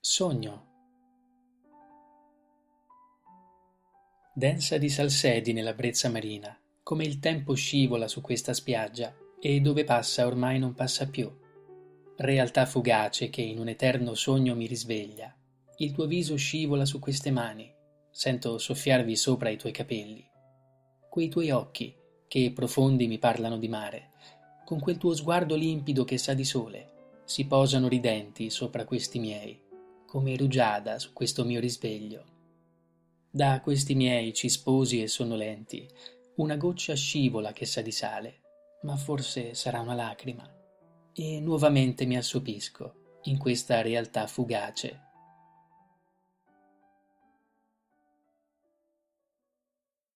Sogno. Densa di salsedi nella brezza marina, come il tempo scivola su questa spiaggia e dove passa ormai non passa più. Realtà fugace che in un eterno sogno mi risveglia. Il tuo viso scivola su queste mani, sento soffiarvi sopra i tuoi capelli. Quei tuoi occhi che profondi mi parlano di mare, con quel tuo sguardo limpido che sa di sole, si posano ridenti sopra questi miei, come rugiada su questo mio risveglio. Da questi miei cisposi e sonnolenti, una goccia scivola che sa di sale, ma forse sarà una lacrima, e nuovamente mi assopisco in questa realtà fugace